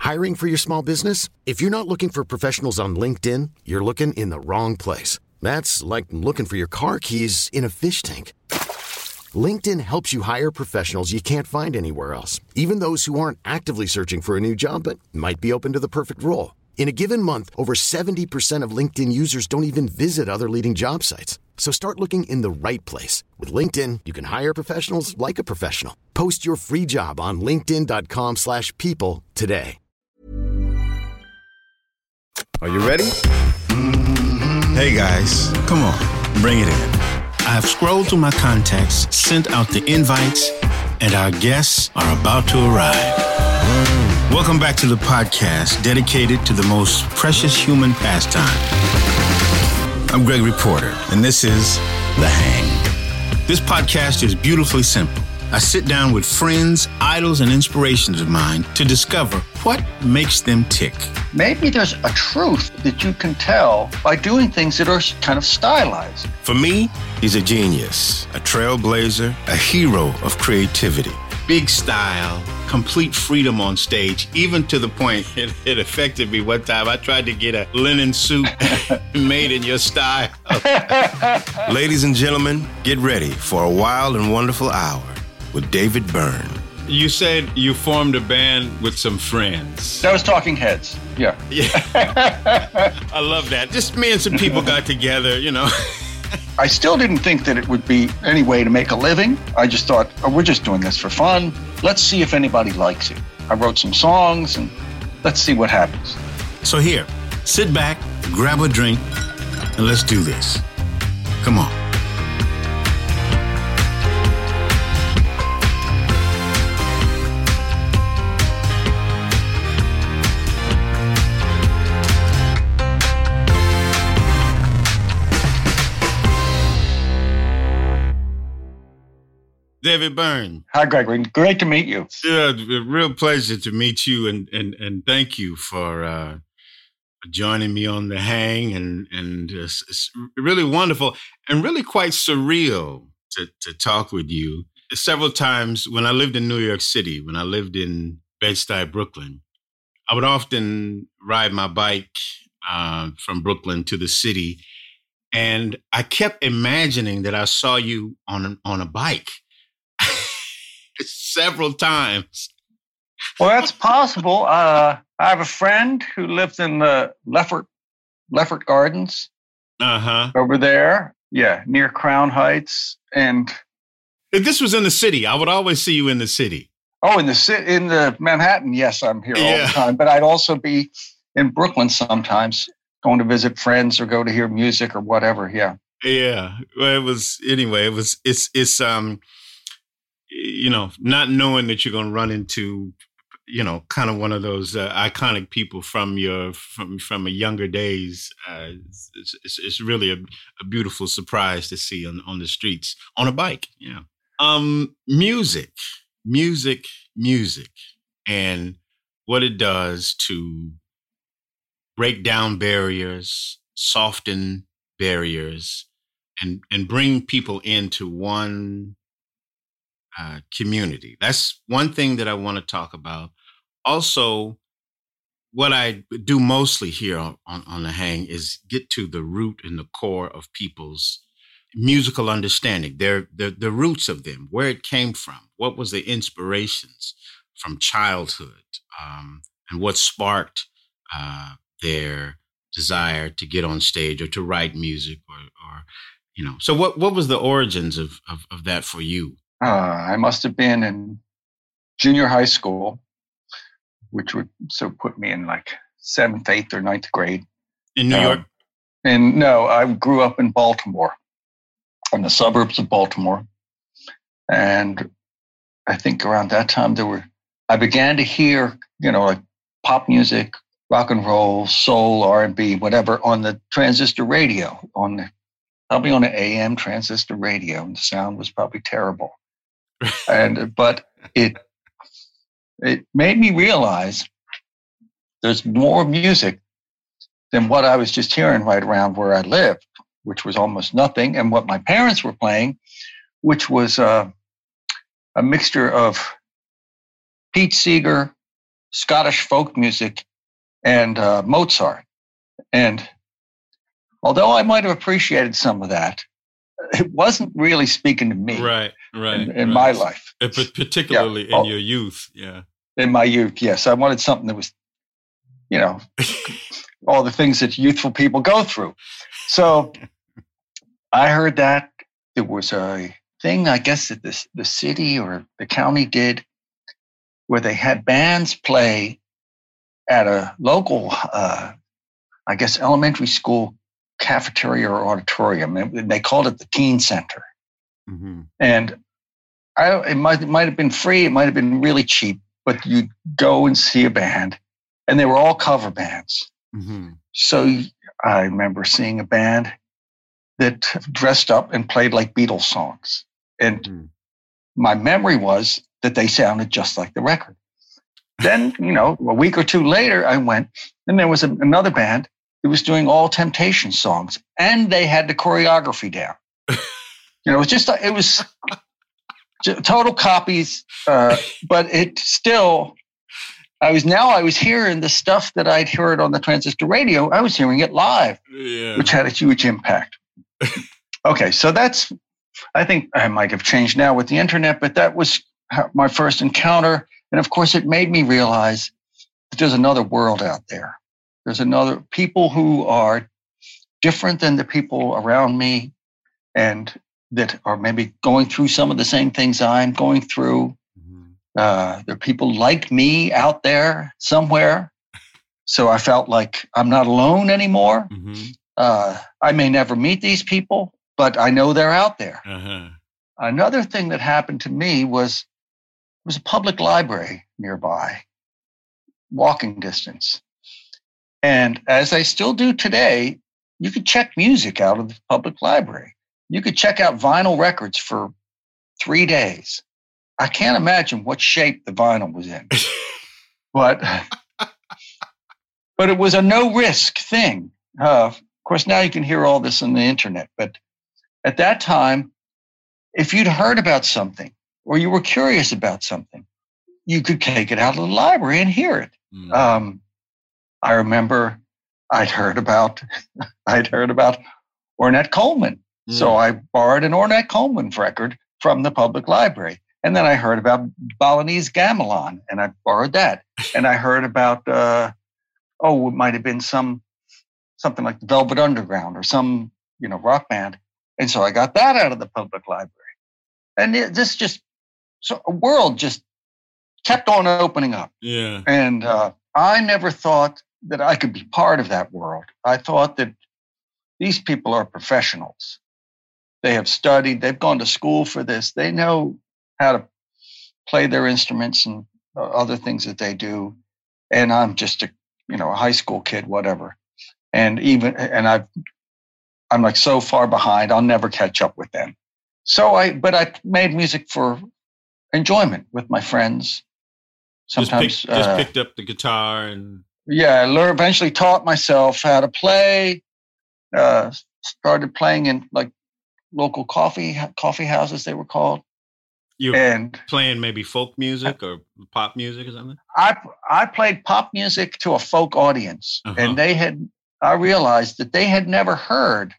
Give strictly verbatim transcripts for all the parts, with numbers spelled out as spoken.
Hiring for your small business? If you're not looking for professionals on LinkedIn, you're looking in the wrong place. That's like looking for your car keys in a fish tank. LinkedIn helps you hire professionals you can't find anywhere else, even those who aren't actively searching for a new job but might be open to the perfect role. In a given month, over seventy percent of LinkedIn users don't even visit other leading job sites. So start looking in the right place. With LinkedIn, you can hire professionals like a professional. Post your free job on linkedin.com slash people today. Are you ready? Hey guys, come on, bring it in. I've scrolled through my contacts, sent out the invites, and our guests are about to arrive. Welcome back to the podcast dedicated to the most precious human pastime. I'm Gregory Porter, and this is The Hang. This podcast is beautifully simple. I sit down with friends, idols, and inspirations of mine to discover what makes them tick. Maybe there's a truth that you can tell by doing things that are kind of stylized. For me, he's a genius, a trailblazer, a hero of creativity. Big style, complete freedom on stage, even to the point it, it affected me one time. I tried to get a linen suit made in your style. Ladies and gentlemen, get ready for a wild and wonderful hour with David Byrne. You said you formed a band with some friends. That was Talking Heads, yeah. Yeah. I love that. Just me and some people got together, you know. I still didn't think that it would be any way to make a living. I just thought, oh, we're just doing this for fun. Let's see if anybody likes it. I wrote some songs and let's see what happens. So here, sit back, grab a drink, and let's do this. Come on. David Byrne. Hi, Gregory. Great to meet you. Yeah, a real pleasure to meet you, and and and thank you for uh, joining me on The Hang, and and uh, it's really wonderful and really quite surreal to to talk with you. Several times when I lived in New York City, when I lived in Bed-Stuy, Brooklyn, I would often ride my bike uh, from Brooklyn to the city, and I kept imagining that I saw you on on a bike. Several times. Well, that's possible. Uh, I have a friend who lives in the Leffert, Leffert Gardens. Uh-huh. Over there. Yeah, near Crown Heights. And this was in the city. I would always see you in the city. Oh, in the ci- in the Manhattan. Yes, I'm here all Yeah. the time. But I'd also be in Brooklyn sometimes, going to visit friends or go to hear music or whatever. Yeah. Yeah. Well, it was, anyway, it was, it's, it's, um, you know, not knowing that you're going to run into, you know, kind of one of those uh, iconic people from your, from, from a younger days. Uh, it's, it's, it's really a, a beautiful surprise to see on, on the streets on a bike. Yeah. Um, music, music, music, and what it does to break down barriers, soften barriers, and, and bring people into one Uh, community. That's one thing that I want to talk about. Also, what I do mostly here on, on, on The Hang is get to the root and the core of people's musical understanding, their, their the roots of them, where it came from, what was the inspirations from childhood, um, and what sparked uh, their desire to get on stage or to write music, or, or you know. So, what what was the origins of of, of that for you? Uh, I must have been in junior high school, which would so put me in like seventh, eighth, or ninth grade. In New um, York? And no, I grew up in Baltimore, in the suburbs of Baltimore. And I think around that time there were, I began to hear, you know, like pop music, rock and roll, soul, R and B, whatever, on the transistor radio, on the, probably on an A M transistor radio, and the sound was probably terrible. and but it it made me realize there's more music than what I was just hearing right around where I lived, which was almost nothing, and what my parents were playing, which was uh, a mixture of Pete Seeger, Scottish folk music and uh, Mozart. And although I might have appreciated some of that, it wasn't really speaking to me. Right, right. In, in right. my life. But particularly yeah. in oh, your youth, yeah. In my youth, yes. I wanted something that was, you know, all the things that youthful people go through. So I heard that there was a thing, I guess, that this, the city or the county did where they had bands play at a local, uh, I guess, elementary school cafeteria or auditorium. And they called it the Teen Center. Mm-hmm. And I, it might, it might have been free. It might have been really cheap, but you'd go and see a band, and they were all cover bands. Mm-hmm. So I remember seeing a band that dressed up and played like Beatles songs. And mm-hmm. my memory was that they sounded just like the record. Then, you know, a week or two later, I went, and there was a, another band that was doing all Temptation songs, and they had the choreography down. You know, it was just, it was total copies, uh, but it still, I was now, I was hearing the stuff that I'd heard on the transistor radio. I was hearing it live, yeah. which had a huge impact. Okay, so that's, I think I might have changed now with the internet, but that was my first encounter. And of course, it made me realize that there's another world out there. There's another, people who are different than the people around me and that are maybe going through some of the same things I'm going through. Mm-hmm. Uh, there are people like me out there somewhere. So I felt like I'm not alone anymore. Mm-hmm. Uh, I may never meet these people, but I know they're out there. Uh-huh. Another thing that happened to me was, was a public library nearby, walking distance. And as I still do today, you could check music out of the public library. You could check out vinyl records for three days. I can't imagine what shape the vinyl was in, but but it was a no risk thing. Uh, of course, now you can hear all this on the internet, but at that time, if you'd heard about something or you were curious about something, you could take it out of the library and hear it. Mm. Um, I remember I'd heard about I'd heard about Ornette Coleman. Mm. So I borrowed an Ornette Coleman record from the public library. And then I heard about Balinese Gamelan, and I borrowed that. And I heard about, uh, oh, it might have been some something like the Velvet Underground or some, you know, rock band. And so I got that out of the public library. And it, this just, so a world just kept on opening up. Yeah. And uh, I never thought that I could be part of that world. I thought that these people are professionals. They have studied, they've gone to school for this. They know how to play their instruments and uh, other things that they do. And I'm just a, you know, a high school kid, whatever. And even, and I've, I'm like so far behind, I'll never catch up with them. So I, but I made music for enjoyment with my friends. Sometimes just, pick, just uh, picked up the guitar and yeah, I learned, eventually taught myself how to play. Uh, started playing in like local coffee coffee houses, they were called. You and playing maybe folk music or pop music or something? I I played pop music to a folk audience, uh-huh. and they had. I realized that they had never heard.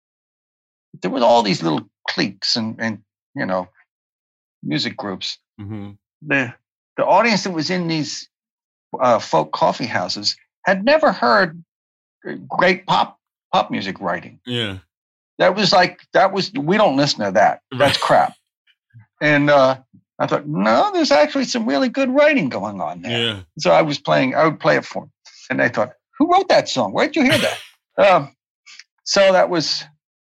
There was all these little cliques and and you know, music groups. Mm-hmm. The the audience that was in these uh, folk coffee houses had never heard great pop pop music writing. Yeah, that was like that was. We don't listen to that. That's crap. And uh, I thought, no, there's actually some really good writing going on there. Yeah. So I was playing, I would play it for them. And I thought, who wrote that song? Where did you hear that? um, so that was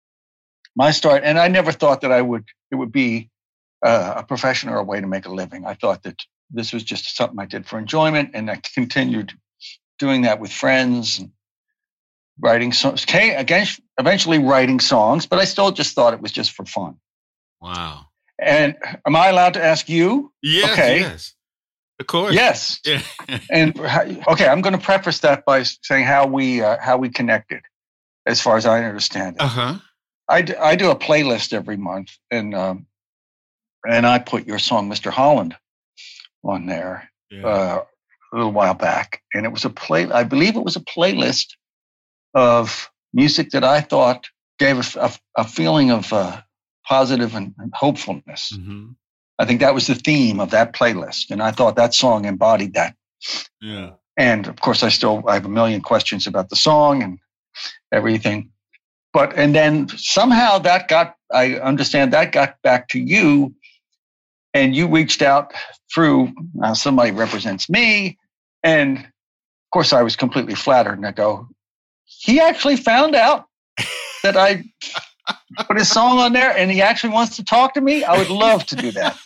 my start. And I never thought that I would, it would be uh, a profession or a way to make a living. I thought that this was just something I did for enjoyment. And I continued doing that with friends and writing songs, eventually writing songs, but I still just thought it was just for fun. Wow. And am I allowed to ask you? Yes, okay. yes. Of course. Yes. Yeah. And okay, I'm going to preface that by saying how we uh, how we connected, as far as I understand it. Uh-huh. I, d- I do a playlist every month, and um, and I put your song, Mister Holland, on there. Yeah. Uh, a little while back, and it was a play. I believe it was a playlist of music that I thought gave a, a, a feeling of uh, positive and, and hopefulness. Mm-hmm. I think that was the theme of that playlist, and I thought that song embodied that. Yeah. And of course, I still I have a million questions about the song and everything. But and then somehow that got I understand that got back to you, and you reached out through uh, somebody represents me, and of course I was completely flattered, and I go, he actually found out that I put his song on there, and he actually wants to talk to me. I would love to do that.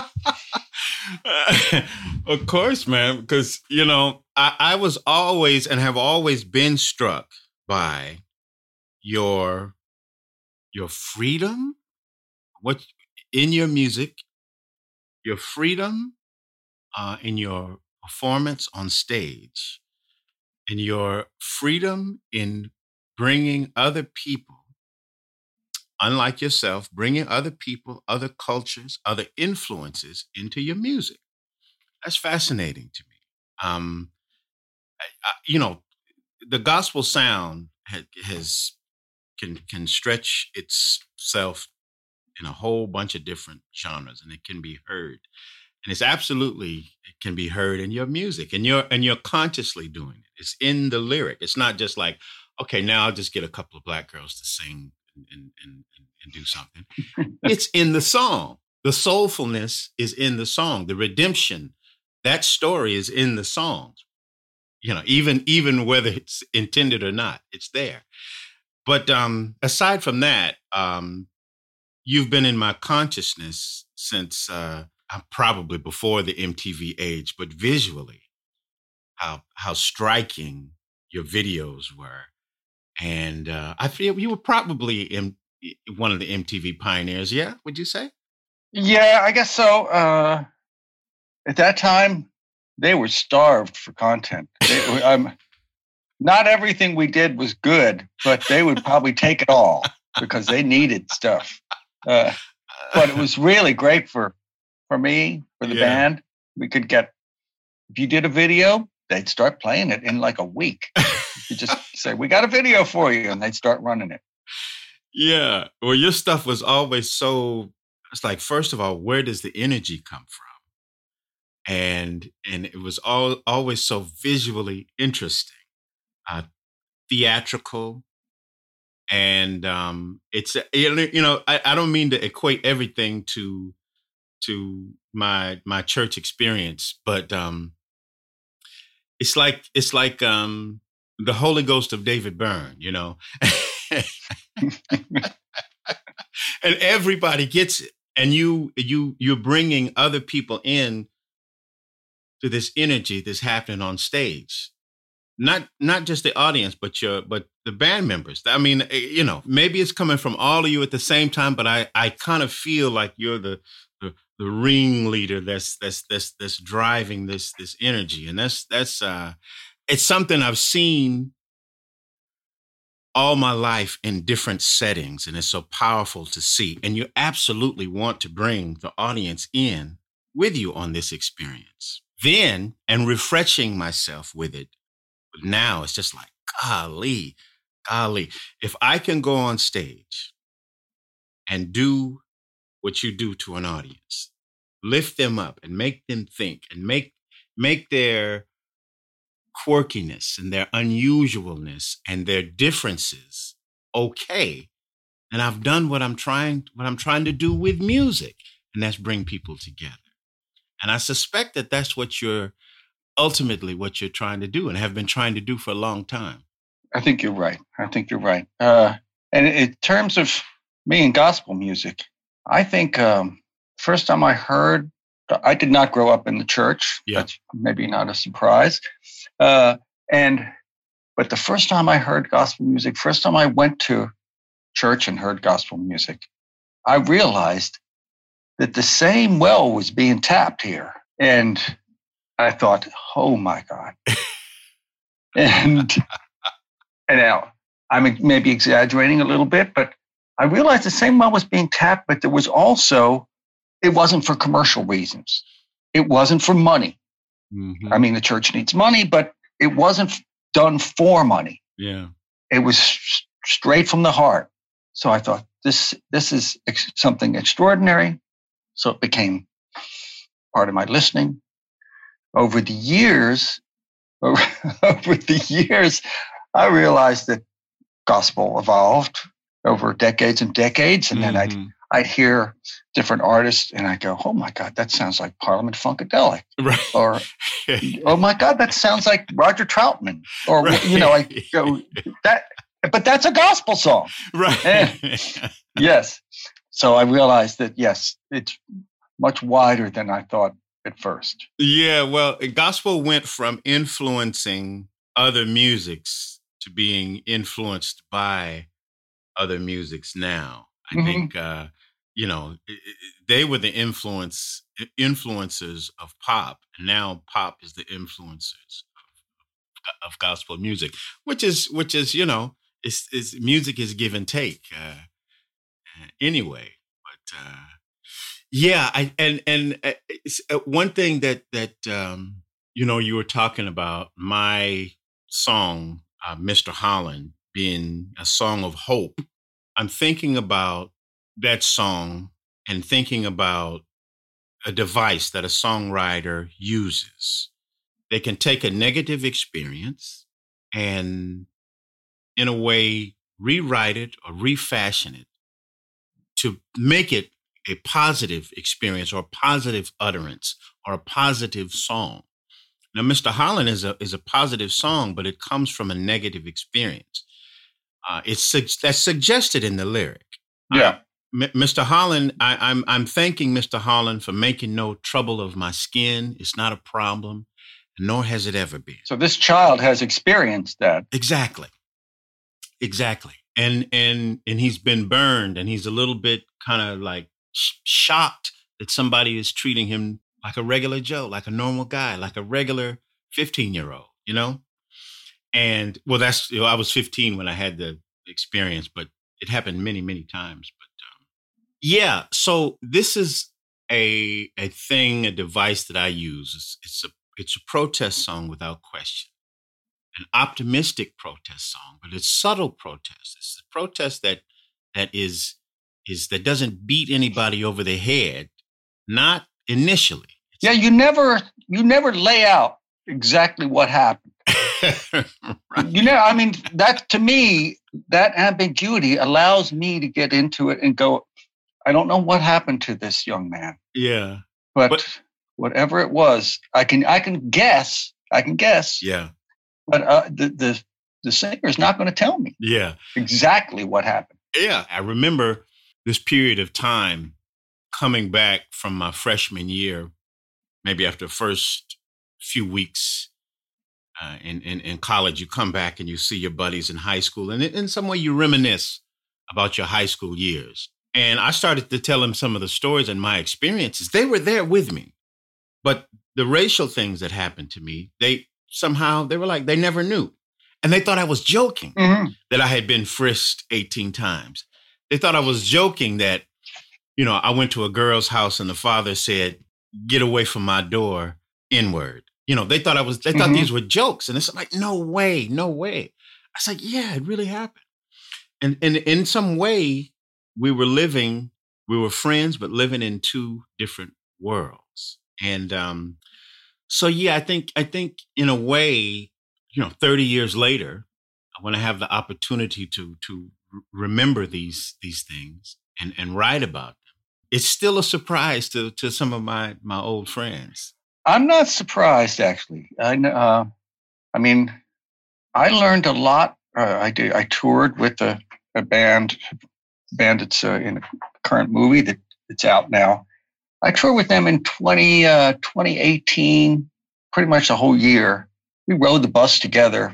Of course, man, because, you know, I, I was always and have always been struck by your your freedom, what in your music, your freedom uh, in your performance on stage, and your freedom in bringing other people, unlike yourself, bringing other people, other cultures, other influences into your music. That's fascinating to me. Um, I, I, you know, the gospel sound ha- has can can stretch itself in a whole bunch of different genres, and it can be heard. And it's absolutely it can be heard in your music, and you're and you're consciously doing it. It's in the lyric. It's not just like, okay, now I'll just get a couple of black girls to sing and and and, and do something. It's in the song. The soulfulness is in the song. The redemption, that story is in the song. You know, even even whether it's intended or not, it's there. But um, aside from that, um, you've been in my consciousness since uh, probably before the M T V age, but visually, how how striking your videos were. And uh, I feel you were probably in one of the M T V pioneers. Yeah, would you say? Yeah, I guess so. Uh, at that time, they were starved for content. They, um, not everything we did was good, but they would probably take it all because they needed stuff. Uh, but it was really great for for me, for the Yeah. band. We could get, if you did a video, they'd start playing it in like a week. You just say, we got a video for you, and they'd start running it. Yeah. Well, your stuff was always so, it's like, first of all, where does the energy come from? And and it was all always so visually interesting, uh, theatrical. And um, it's, you know, I, I don't mean to equate everything to to my my church experience, but um, it's like it's like um, the Holy Ghost of David Byrne, you know. And everybody gets it, and you you you're bringing other people in to this energy that's happening on stage. Not not just the audience, but your but the band members. I mean, you know, maybe it's coming from all of you at the same time, but I I kind of feel like you're the the, the ringleader that's that's that's that's driving this this energy, and that's that's uh, it's something I've seen all my life in different settings, and it's so powerful to see. And you absolutely want to bring the audience in with you on this experience. Then, and refreshing myself with it. But now it's just like, golly, golly, if I can go on stage and do what you do to an audience, lift them up and make them think and make make their quirkiness and their unusualness and their differences okay, and I've done what I'm trying what I'm trying to do with music, and that's bring people together. And I suspect that that's what you're ultimately what you're trying to do and have been trying to do for a long time. I think you're right. I think you're right. Uh, and in terms of me and gospel music, I think um, first time I heard, I did not grow up in the church. Yeah. That's maybe not a surprise. Uh, and but the first time I heard gospel music, first time I went to church and heard gospel music, I realized that the same well was being tapped here. And I thought, oh my God. and and now I'm maybe exaggerating a little bit, but I realized the same well was being tapped, but there was also, it wasn't for commercial reasons. It wasn't for money. Mm-hmm. I mean, the church needs money, but it wasn't done for money. Yeah. It was straight from the heart. So I thought, this, this is ex- something extraordinary. So it became part of my listening. Over the years, over, over the years, I realized that gospel evolved over decades and decades. And then mm-hmm. I'd, I'd hear different artists and I go, oh my God, that sounds like Parliament Funkadelic. Right. Or, oh my God, that sounds like Roger Troutman. Or, right. you know, I go, that, but that's a gospel song. Right. And, yes. So I realized that, yes, it's much wider than I thought at first. Yeah. Well, gospel went from influencing other musics to being influenced by other musics now. I mm-hmm. think, uh, you know, they were the influence influencers of pop, and now pop is the influencers of, of gospel music, which is, which is, you know, it's, it's music is give and take uh, anyway. But uh, yeah, I, and and uh, one thing that that um, you know, you were talking about my song, uh, Mister Holland, being a song of hope. I'm thinking about that song and thinking about a device that a songwriter uses. They can take a negative experience and, in a way, rewrite it or refashion it to make it a positive experience or a positive utterance or a positive song. Now, Mister Holland is a is a positive song, but it comes from a negative experience. Uh, it's that's suggested in the lyric. Yeah. Uh, Mister Holland, I, I'm I'm thanking Mister Holland for making no trouble of my skin. It's not a problem, nor has it ever been. So this child has experienced that. Exactly. Exactly. And and and he's been burned, and he's a little bit kind of like sh- shocked that somebody is treating him like a regular Joe, like a normal guy, like a regular fifteen-year-old, you know? And well, that's, you know, I was fifteen when I had the experience, but it happened many, many times. But um, yeah, so this is a a thing, a device that I use. It's, it's a it's a protest song without question, an optimistic protest song, but it's subtle protest. It's a protest that that is is that doesn't beat anybody over the head, not initially. It's yeah, you never you never lay out exactly what happened. Right. You know, I mean, that to me, that ambiguity allows me to get into it and go, I don't know what happened to this young man. Yeah. But, but whatever it was, I can I can guess. I can guess. Yeah. But uh, the, the the singer is not going to tell me. Yeah. Exactly what happened. Yeah. I remember this period of time coming back from my freshman year, maybe after the first few weeks uh, in, in, in college, you come back and you see your buddies in high school, and in some way you reminisce about your high school years. And I started to tell them some of the stories and my experiences. They were there with me, but the racial things that happened to me, they somehow, they were like, they never knew. And they thought I was joking mm-hmm. that I had been frisked eighteen times. They thought I was joking that, you know, I went to a girl's house and the father said, get away from my door, N-word. You know, they thought I was, they thought mm-hmm. these were jokes. And it's like, no way, no way. I was like, yeah, it really happened. And, and in some way, we were living, we were friends, but living in two different worlds. And um, so, yeah, I think, I think in a way, you know, thirty years later, when I have the opportunity to, to remember these, these things and, and write about them, it's still a surprise to, to some of my, my old friends. I'm not surprised, actually. I, uh, I mean, I learned a lot. Uh, I did. I toured with a, a band, band that's uh, in a current movie that it's out now. I toured with them in twenty, uh, twenty eighteen, pretty much the whole year. We rode the bus together.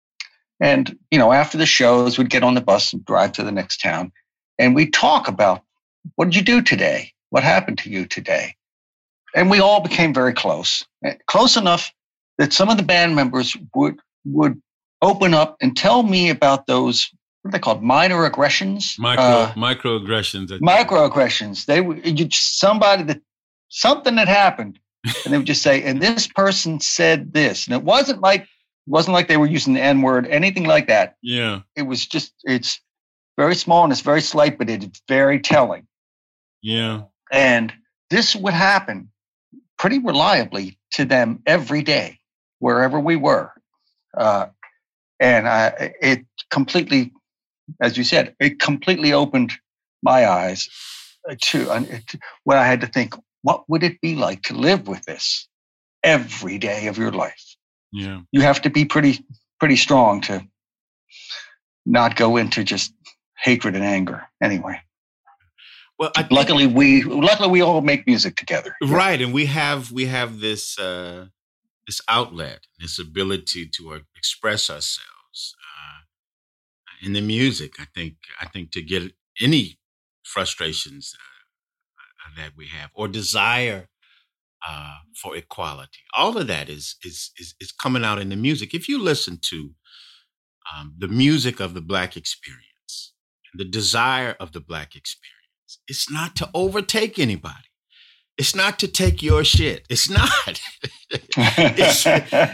And, you know, after the shows, we'd get on the bus and drive to the next town. And we'd talk about, what did you do today? What happened to you today? And we all became very close, close enough that some of the band members would would open up and tell me about those, what are they called, minor aggressions? Micro, uh, microaggressions. Microaggressions. They were you, somebody that, something that happened And they would just say, and this person said this. And it wasn't like, it wasn't like they were using the N-word, anything like that. Yeah. It was just, it's very small and it's very slight, but it's very telling. Yeah. And this would happen pretty reliably to them every day, wherever we were. Uh, and I, it completely, as you said, it completely opened my eyes to, uh, to when I had to think, what would it be like to live with this every day of your life? Yeah. You have to be pretty, pretty strong to not go into just hatred and anger. Anyway. Well, I think, luckily we, luckily we all make music together. Right. And we have, we have this, uh, this outlet, this ability to uh, express ourselves, uh, in the music. I think, I think to get any frustrations, uh, that we have or desire, uh, for equality, all of that is, is, is, is coming out in the music. If you listen to, um, the music of the Black experience and the desire of the Black experience, it's not to overtake anybody. It's not to take your shit. It's not. it's,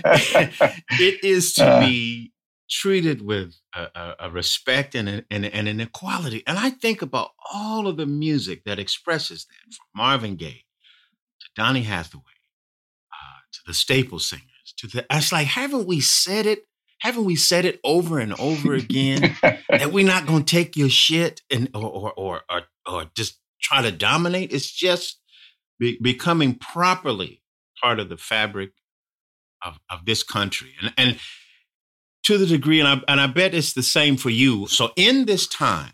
it is to be treated with a, a, a respect and, a, and, and an equality. And I think about all of the music that expresses that, from Marvin Gaye to Donny Hathaway, uh, to the Staple Singers, to the. It's like, haven't we said it? Haven't we said it over and over again that we're not going to take your shit and or or or or, or just try to dominate? It's just be, becoming properly part of the fabric of, of this country, and and to the degree, and I and I bet it's the same for you. So in this time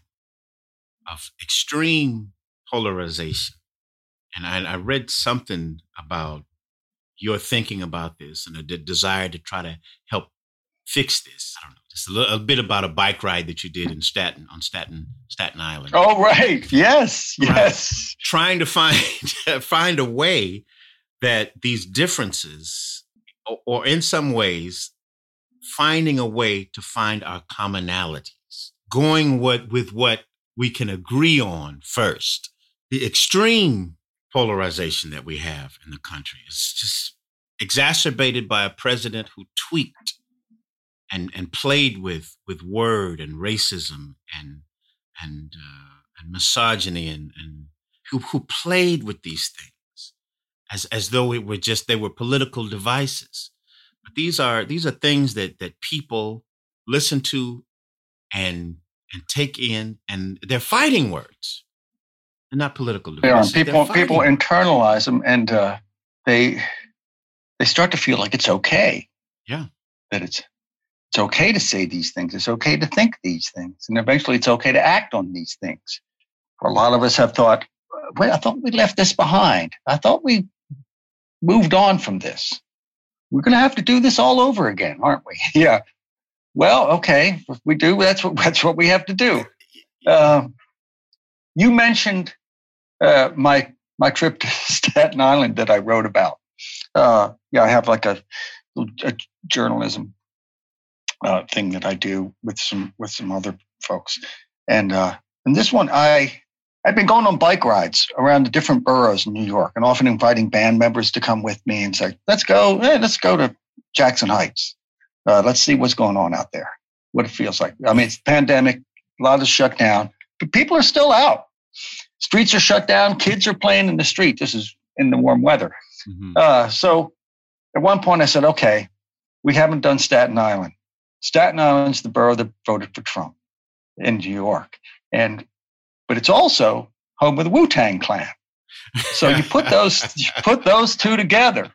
of extreme polarization, and I, I read something about your thinking about this and a de- desire to try to help fix this. I don't know, just a, little, a bit about a bike ride that you did in Staten on Staten Staten Island. Oh, right. Yes. Yes. Right. Trying to find find a way that these differences, or, or in some ways, finding a way to find our commonalities, going what with what we can agree on first. The extreme polarization that we have in the country is just exacerbated by a president who tweaked and and played with with word and racism and and uh, and misogyny and and who who played with these things as as though it were just they were political devices. But these are these are things that that people listen to and and take in, and they're fighting words. They're not political devices. They are. People people internalize them, and uh, they they start to feel like it's okay. Yeah, that it's. It's okay to say these things. It's okay to think these things. And eventually it's okay to act on these things. A lot of us have thought, well, I thought we left this behind. I thought we moved on from this. We're going to have to do this all over again, aren't we? Yeah. Well, okay. If we do, that's what, that's what we have to do. Um, you mentioned uh, my my trip to Staten Island that I wrote about. Uh, yeah, I have like a, a journalism Uh, thing that I do with some with some other folks, and uh, and this one I I've been going on bike rides around the different boroughs in New York, and often inviting band members to come with me and say, "Let's go, hey, let's go to Jackson Heights. Uh, let's see what's going on out there, what it feels like." I mean, it's a pandemic, a lot is shut down, but people are still out. Streets are shut down. Kids are playing in the street. This is in the warm weather. Mm-hmm. Uh, so at one point I said, "Okay, we haven't done Staten Island." Staten Island's the borough that voted for Trump in New York, and but it's also home of the Wu-Tang Clan. So you put those you put those two together,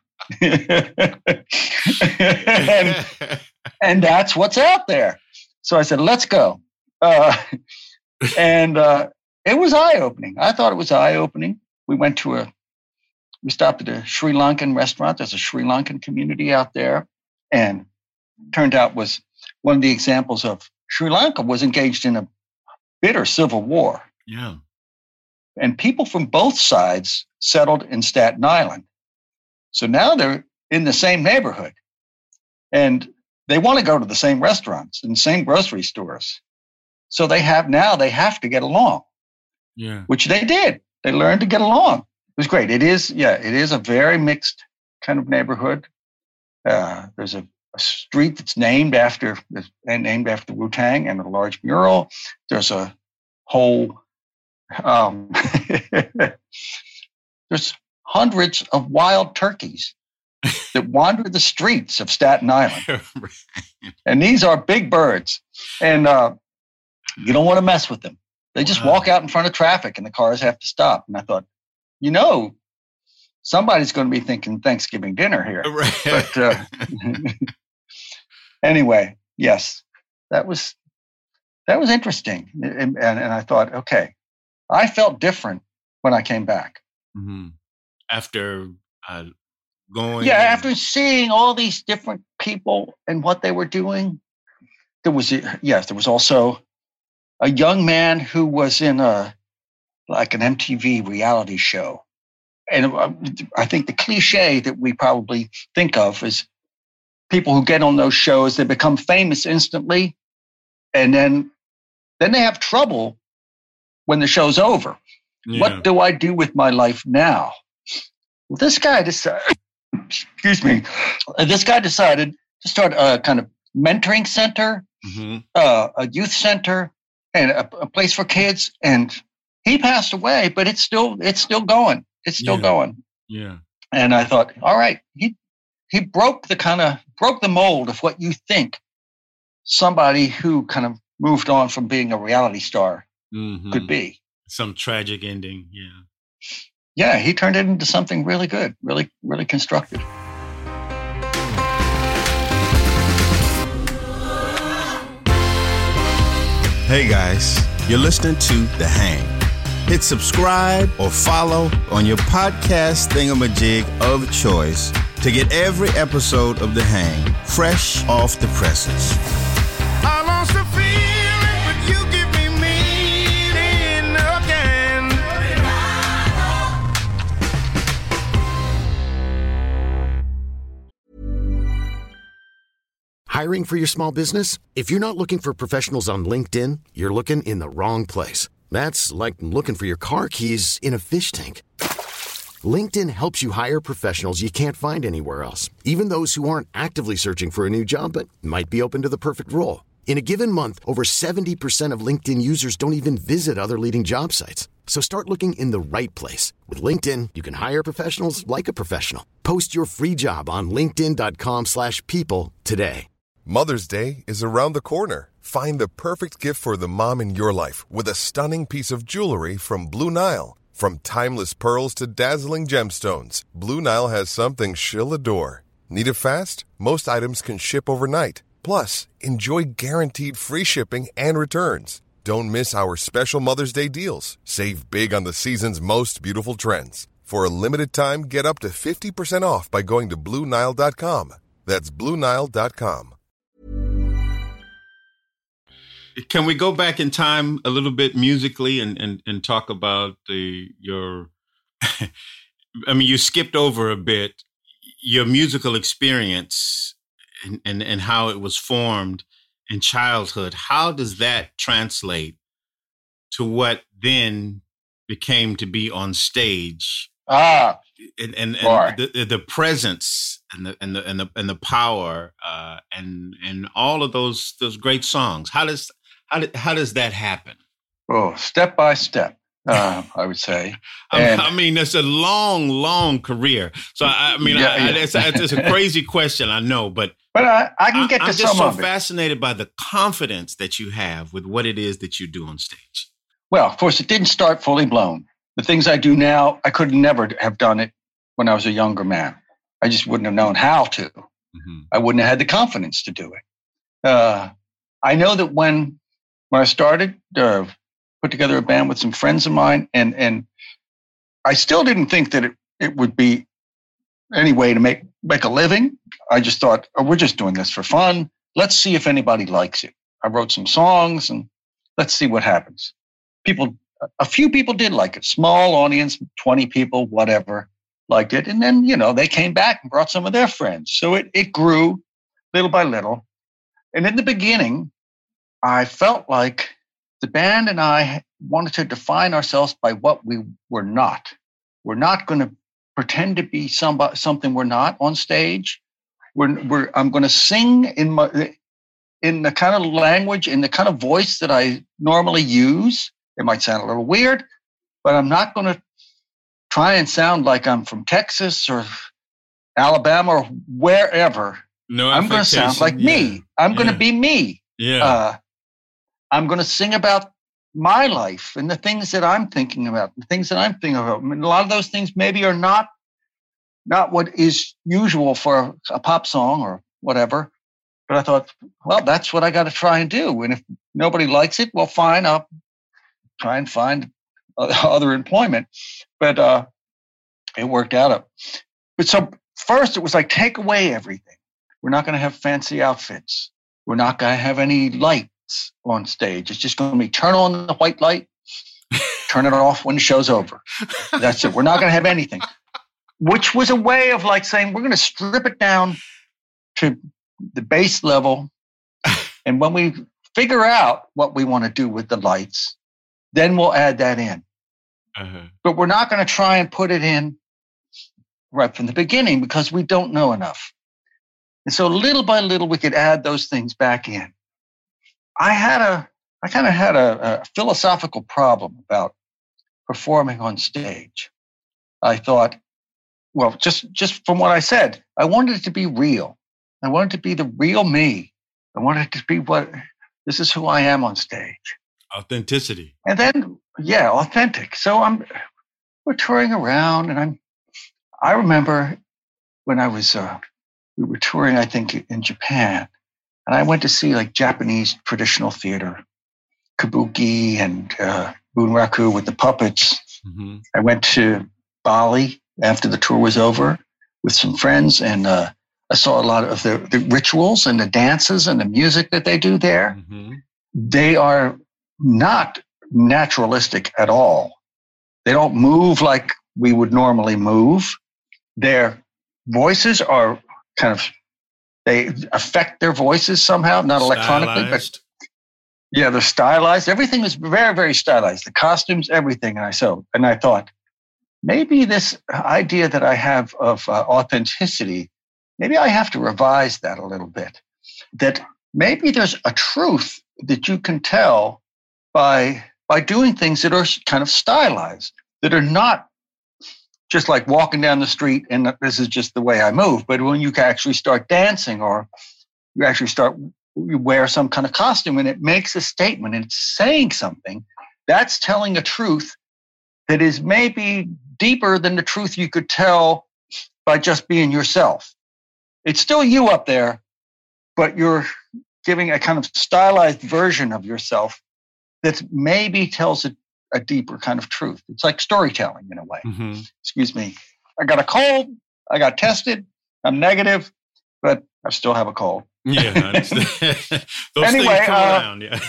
and, and that's what's out there. So I said, "Let's go," uh, and uh, it was eye-opening. I thought it was eye-opening. We went to a we stopped at a Sri Lankan restaurant. There's a Sri Lankan community out there, and turned out was one of the examples of Sri Lanka was engaged in a bitter civil war. Yeah. And people from both sides settled in Staten Island. So now they're in the same neighborhood, and they want to go to the same restaurants and same grocery stores. So they have now they have to get along. Yeah. Which they did. They learned to get along. It was great. It is, yeah, it is a very mixed kind of neighborhood. Uh, there's a, a street that's named after and named after Wu-Tang and a large mural. There's a whole um, there's hundreds of wild turkeys that wander the streets of Staten Island. And these are big birds. And uh, you don't want to mess with them. They just wow. walk out in front of traffic and the cars have to stop. And I thought, you know, somebody's going to be thinking Thanksgiving dinner here. Right. But uh, anyway, yes, that was that was interesting. And, and, and I thought, okay, I felt different when I came back. Mm-hmm. After uh, going? Yeah, after seeing all these different people and what they were doing, there was, yes, there was also a young man who was in a, like an M T V reality show. And I think the cliche that we probably think of is people who get on those shows, they become famous instantly. And then, then they have trouble when the show's over. Yeah. What do I do with my life now? Well, this guy decided, excuse me, this guy decided to start a kind of mentoring center, mm-hmm. uh, a youth center, and a, a place for kids. And he passed away, but it's still, it's still going. It's still yeah. going. Yeah. And I thought, all right, he, he broke the kind of, broke the mold of what you think somebody who kind of moved on from being a reality star mm-hmm. could be. Some tragic ending. Yeah. Yeah. He turned it into something really good, really, really constructive. Hey guys, you're listening to The Hang. Hit subscribe or follow on your podcast thingamajig of choice to get every episode of The Hang fresh off the presses. I lost the feeling, but you give me meaning again. Hiring for your small business? If you're not looking for professionals on LinkedIn, you're looking in the wrong place. That's like looking for your car keys in a fish tank. LinkedIn helps you hire professionals you can't find anywhere else, even those who aren't actively searching for a new job but might be open to the perfect role. In a given month, over seventy percent of LinkedIn users don't even visit other leading job sites. So start looking in the right place. With LinkedIn, you can hire professionals like a professional. Post your free job on linkedin.com slash people today. Mother's Day is around the corner. Find the perfect gift for the mom in your life with a stunning piece of jewelry from Blue Nile. From timeless pearls to dazzling gemstones, Blue Nile has something she'll adore. Need it fast? Most items can ship overnight. Plus, enjoy guaranteed free shipping and returns. Don't miss our special Mother's Day deals. Save big on the season's most beautiful trends. For a limited time, get up to fifty percent off by going to Blue Nile dot com. That's Blue Nile dot com. Can we go back in time a little bit musically and, and, and talk about the your, I mean, you skipped over a bit your musical experience and, and, and how it was formed in childhood. How does that translate to what then became to be on stage? Ah, and, and, and the, the presence and the and the and the and the power uh, and and all of those those great songs. How does How, did, how does that happen? Oh, step by step, uh, I would say. And, I mean, it's a long, long career. So, I, I mean, yeah, I, yeah. I, it's, it's a crazy question, I know, but but I, I can get I, to I'm some just so of it. fascinated by the confidence that you have with what it is that you do on stage. Well, of course, it didn't start fully blown. The things I do now, I could never have done it when I was a younger man. I just wouldn't have known how to. Mm-hmm. I wouldn't have had the confidence to do it. Uh, I know that when When I started, uh, put together a band with some friends of mine, and and I still didn't think that it, it would be any way to make, make a living. I just thought, oh, we're just doing this for fun. Let's see if anybody likes it. I wrote some songs, and let's see what happens. People, a few people did like it. Small audience, twenty people, whatever, liked it. And then, you know, they came back and brought some of their friends. So it it grew little by little. And in the beginning, I felt like the band and I wanted to define ourselves by what we were not. We're not going to pretend to be somebody, something we're not on stage. We're, we're, I'm going to sing in my, in the kind of language, in the kind of voice that I normally use. It might sound a little weird, but I'm not going to try and sound like I'm from Texas or Alabama or wherever. No, I'm going to sound like yeah. me. I'm going to yeah. be me. Yeah. Uh, I'm going to sing about my life and the things that I'm thinking about, the things that I'm thinking about. I mean, a lot of those things maybe are not, not what is usual for a pop song or whatever. But I thought, well, that's what I got to try and do. And if nobody likes it, well, fine, I'll try and find other employment. But uh, it worked out. But so first it was like, take away everything. We're not going to have fancy outfits. We're not going to have any lights on stage. It's just going to be turn on the white light, turn it off when the show's over. That's it. We're not going to have anything, which was a way of like saying, we're going to strip it down to the base level. And when we figure out what we want to do with the lights, then we'll add that in. Uh-huh. But we're not going to try and put it in right from the beginning because we don't know enough. And so little by little, we could add those things back in. I had a, I kind of had a, a philosophical problem about performing on stage. I thought, well, just, just from what I said, I wanted it to be real. I wanted it to be the real me. I wanted it to be what, this is who I am on stage. Authenticity. And then, yeah, authentic. So I'm, we're touring around and I'm, I remember when I was, uh, we were touring, I think, in Japan, and I went to see like Japanese traditional theater, kabuki and uh, bunraku with the puppets. Mm-hmm. I went to Bali after the tour was over with some friends, and uh, I saw a lot of the, the rituals and the dances and the music that they do there. Mm-hmm. They are not naturalistic at all. They don't move like we would normally move. Their voices are kind of, they affect their voices somehow, not electronically, but yeah, they're stylized. Everything was very, very stylized. The costumes, everything. And I so, and I thought, maybe this idea that I have of uh, authenticity, maybe I have to revise that a little bit. That maybe there's a truth that you can tell by by doing things that are kind of stylized, that are not just like walking down the street and this is just the way I move. But when you can actually start dancing or you actually start, you wear some kind of costume and it makes a statement and it's saying something, that's telling a truth that is maybe deeper than the truth you could tell by just being yourself. It's still you up there, but you're giving a kind of stylized version of yourself that maybe tells a a deeper kind of truth. It's like storytelling in a way. Mm-hmm. Excuse me. I got a cold. I got tested. I'm negative, but I still have a cold. Yeah. Those anyway, things come uh, around. Yeah.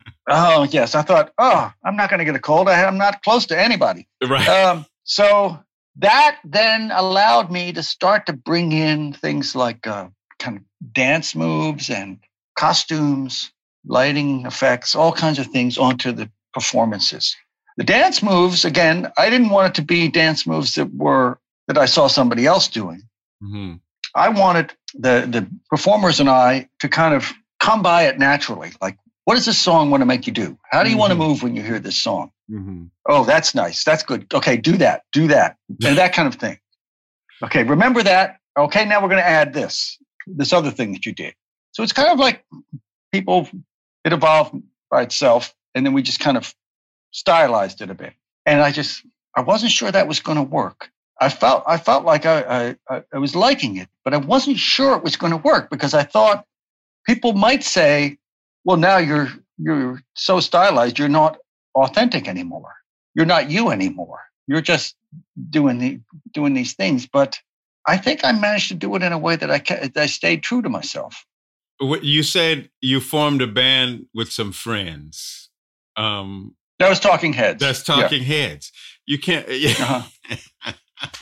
Oh, yes. I thought, oh, I'm not going to get a cold. I, I'm not close to anybody. Right. Um, so that then allowed me to start to bring in things like uh, kind of dance moves and costumes, lighting effects, all kinds of things onto the performances. The dance moves, again, I didn't want it to be dance moves that were that I saw somebody else doing. Mm-hmm. I wanted the the performers and I to kind of come by it naturally. Like, what does this song want to make you do? How do you mm-hmm. want to move when you hear this song? Mm-hmm. Oh, that's nice. That's good. Okay, do that. Do that. And that kind of thing. Okay, remember that. Okay, now we're going to add this, this other thing that you did. So it's kind of like people, it evolved by itself. And then we just kind of stylized it a bit. And I just, I wasn't sure that was going to work. I felt, I felt like I, I, I was liking it, but I wasn't sure it was going to work because I thought people might say, well, now you're, you're so stylized, you're not authentic anymore. You're not you anymore. You're just doing the, doing these things. But I think I managed to do it in a way that I, that I stayed true to myself. You said you formed a band with some friends. Um, that was Talking Heads. That's Talking yeah. Heads. You can't. Yeah. Uh-huh.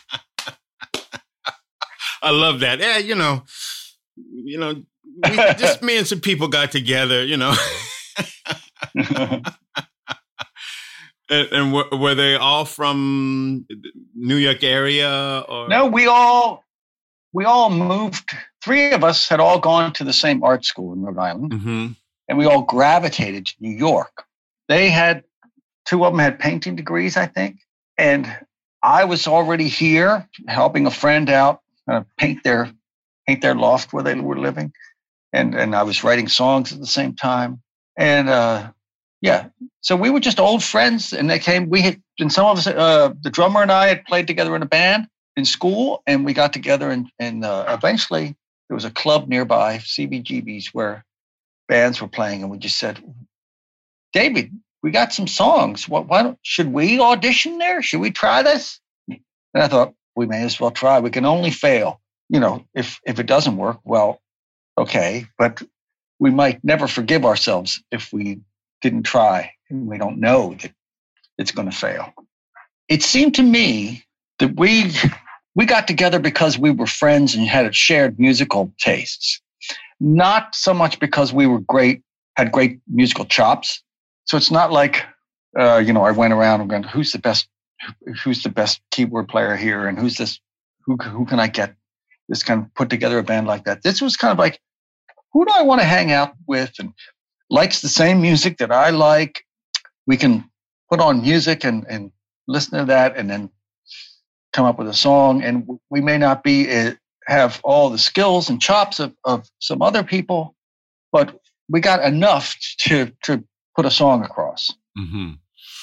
I love that. Yeah, you know, you know, we, just me and some people got together. You know, And, and were, were they all from New York area? Or? No, we all we all moved. Three of us had all gone to the same art school in Rhode Island, mm-hmm. and we all gravitated to New York. They had, two of them had painting degrees, I think, and I was already here helping a friend out uh, paint their paint their loft where they were living, and and I was writing songs at the same time, and uh, yeah, so we were just old friends, and they came. We had, and some of us, uh, the drummer and I had played together in a band in school, and we got together, and and uh, eventually there was a club nearby, C B G B's, where bands were playing, and we just said, David, we got some songs. What? Why don't should we audition there? Should we try this? And I thought we may as well try. We can only fail. You know, if if it doesn't work, well, okay, but we might never forgive ourselves if we didn't try and we don't know that it's going to fail. It seemed to me that we we got together because we were friends and had shared musical tastes, not so much because we were great, had great musical chops. So it's not like, uh, you know, I went around and going, who's the best, who's the best keyboard player here, and who's this, who who can I get? This kind of put together a band like that. This was kind of like, who do I want to hang out with and likes the same music that I like? We can put on music and, and listen to that and then come up with a song. And we may not be uh, have all the skills and chops of, of some other people, but we got enough to to put a song across. Mm-hmm.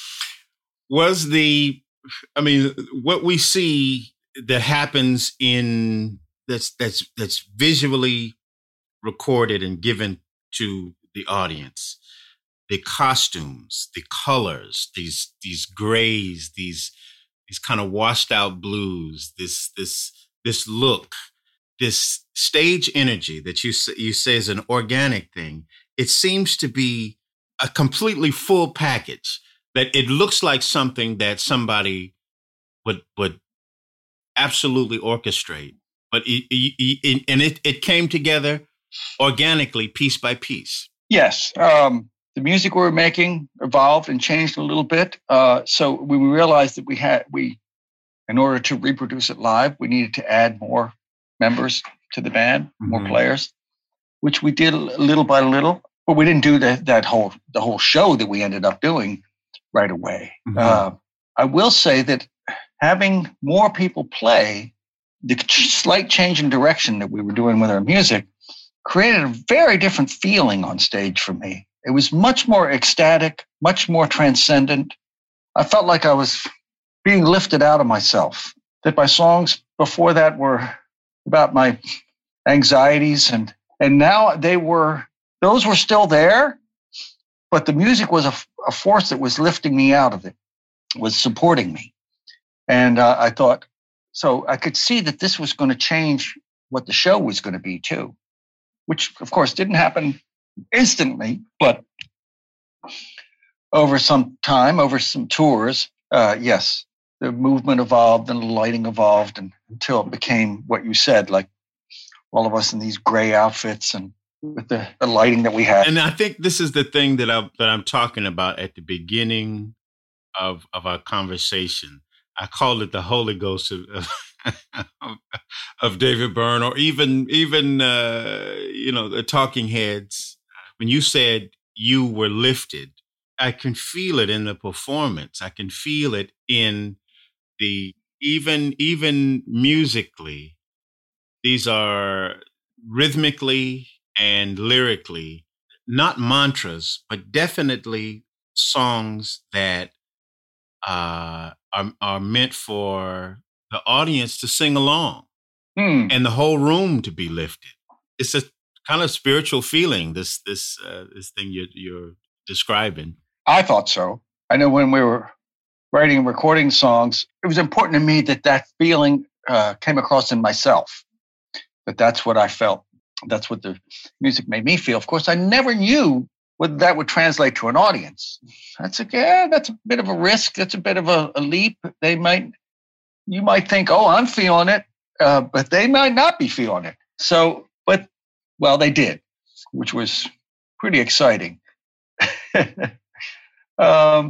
Was the, I mean, what we see that happens in that's that's that's visually recorded and given to the audience, the costumes, the colors, these these grays, these these kind of washed out blues, this this this look, this stage energy that you you say is an organic thing. It seems to be a completely full package. That it looks like something that somebody would would absolutely orchestrate, but it, it, it, and it it came together organically, piece by piece. Yes, um, the music we were making evolved and changed a little bit. Uh, so we realized that we had we, in order to reproduce it live, we needed to add more members to the band, mm-hmm. more players, which we did little by little. But we didn't do that that whole the whole show that we ended up doing right away. Mm-hmm. Uh, I will say that having more people play, the slight change in direction that we were doing with our music created a very different feeling on stage for me. It was much more ecstatic, much more transcendent. I felt like I was being lifted out of myself, that my songs before that were about my anxieties, and and now they were, those were still there, but the music was a, a force that was lifting me out of it, was supporting me. And uh, I thought, so I could see that this was going to change what the show was going to be too, which of course didn't happen instantly, but over some time, over some tours, uh, yes, the movement evolved and the lighting evolved, and until it became what you said, like all of us in these gray outfits and with the, the lighting that we had. And I think this is the thing that I that I'm talking about at the beginning of of our conversation. I called it the Holy Ghost of of, of David Byrne, or even even uh, you know, the Talking Heads. When you said you were lifted, I can feel it in the performance. I can feel it in the even even musically. These are rhythmically and lyrically not mantras, but definitely songs that uh, are are meant for the audience to sing along, hmm. and the whole room to be lifted. It's a kind of spiritual feeling. This this uh, this thing you're, you're describing. I thought so. I know when we were writing and recording songs, it was important to me that that feeling uh, came across in myself. That that's what I felt. That's what the music made me feel. Of course, I never knew whether that would translate to an audience. That's a yeah, that's a bit of a risk. That's a bit of a, a leap. They might, you might think, oh, I'm feeling it, uh, but they might not be feeling it. So, but well, they did, which was pretty exciting. um,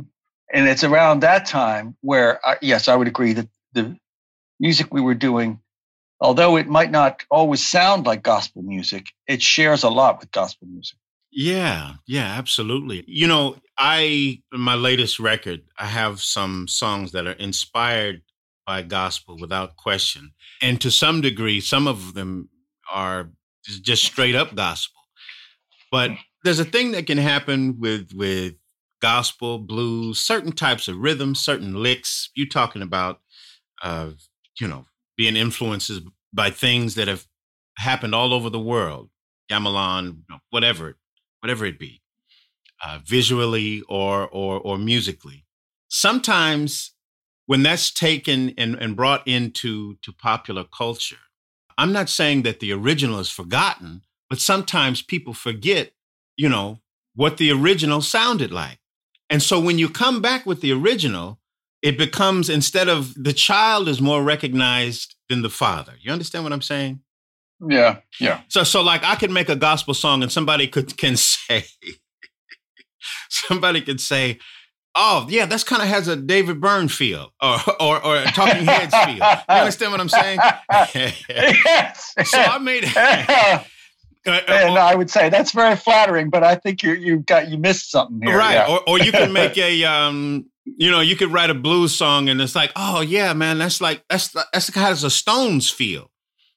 and it's around that time where, I, yes, I would agree that the music we were doing, although it might not always sound like gospel music, it shares a lot with gospel music. Yeah, yeah, absolutely. You know, I, in my latest record, I have some songs that are inspired by gospel without question. And to some degree, some of them are just straight up gospel. But there's a thing that can happen with, with gospel, blues, certain types of rhythms, certain licks. You're talking about, uh, you know, being influenced by things that have happened all over the world, gamelan, you know, whatever, whatever it be, uh, visually or, or, or musically. Sometimes when that's taken and, and brought into to popular culture, I'm not saying that the original is forgotten, but sometimes people forget, you know, what the original sounded like. And so when you come back with the original, it becomes, instead of the child is more recognized than the father. You understand what I'm saying? Yeah, yeah. So, so like I could make a gospel song and somebody could can say, somebody could say, oh, yeah, that's kind of has a David Byrne feel or, or, or a Talking Heads feel. You understand what I'm saying? Yes. So I made it. Uh, and I would say that's very flattering, but I think you you got you missed something here. Right. Yeah. Or, or you can make a, um, you know, you could write a blues song and it's like, oh, yeah, man, that's like, that's, that's kind of a Stones feel.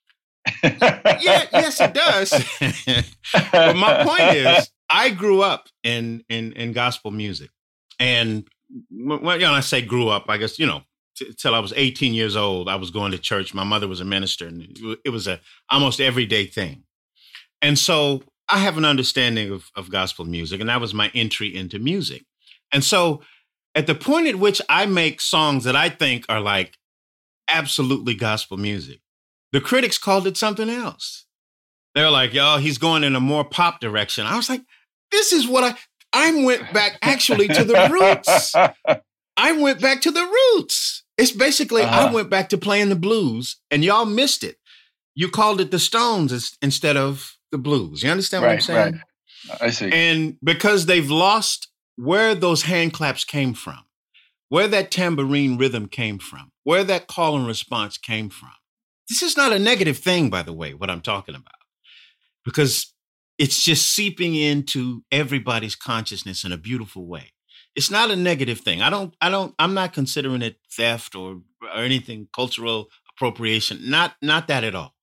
Yeah, yes, it does. But my point is, I grew up in, in, in gospel music. And when you know, I say grew up, I guess, you know, t- till I was eighteen years old, I was going to church. My mother was a minister, and it was a almost everyday thing. And so I have an understanding of, of gospel music, and that was my entry into music. And so at the point at which I make songs that I think are like absolutely gospel music, the critics called it something else. They're like, yo, he's going in a more pop direction. I was like, this is what I, I went back actually to the roots. I went back to the roots. It's basically, uh-huh. I went back to playing the blues and y'all missed it. You called it the Stones instead of the blues. You understand what right, I'm saying? Right. I see. And because they've lost where those hand claps came from, where that tambourine rhythm came from, where that call and response came from. This is not a negative thing, by the way, what I'm talking about, because it's just seeping into everybody's consciousness in a beautiful way. It's not a negative thing. I don't, I don't, I'm not considering it theft or, or anything, cultural appropriation. Not, not that at all.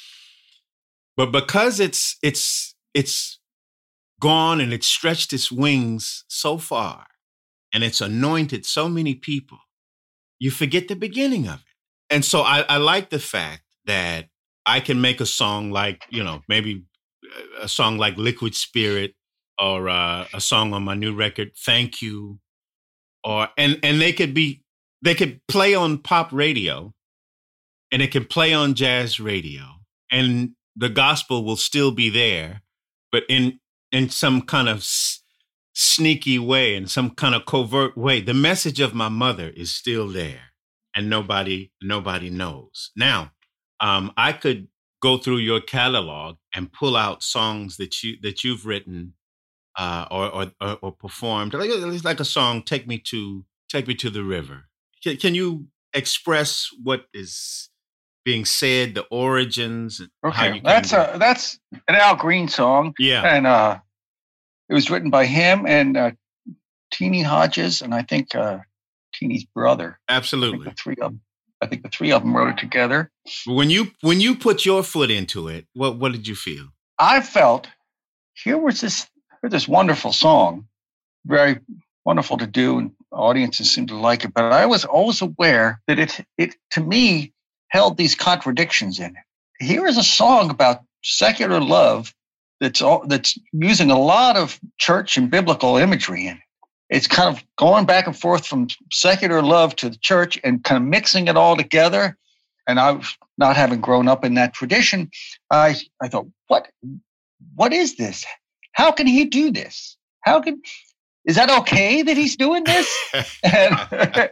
But because it's, it's, it's gone and it's stretched its wings so far and it's anointed so many people, you forget the beginning of it. And so I, I like the fact that I can make a song like, you know, maybe a song like Liquid Spirit or uh, a song on my new record, Thank You, or and and they could be they could play on pop radio and it can play on jazz radio and the gospel will still be there, but in in some kind of s- sneaky way, in some kind of covert way, the message of my mother is still there. And nobody, nobody knows. Now, um, I could go through your catalog and pull out songs that you that you've written uh, or, or, or or performed. Like, it's like a song, "Take Me to Take Me to the River." Can, can you express what is being said, the origins? Okay, how you that's a that's an Al Green song. Yeah, and uh, it was written by him and uh, Teenie Hodges, and I think. Uh, Teeny's brother. Absolutely. I think the three of them. I think the three of them wrote it together. When you when you put your foot into it, what what did you feel? I felt here was this this wonderful song, very wonderful to do, and audiences seemed to like it. But I was always aware that it it to me held these contradictions in it. Here is a song about secular love that's all, that's using a lot of church and biblical imagery in it. It's kind of going back and forth from secular love to the church and kind of mixing it all together. And I, not having grown up in that tradition, I I thought, what what is this? How can he do this? How can is that okay that he's doing this? and,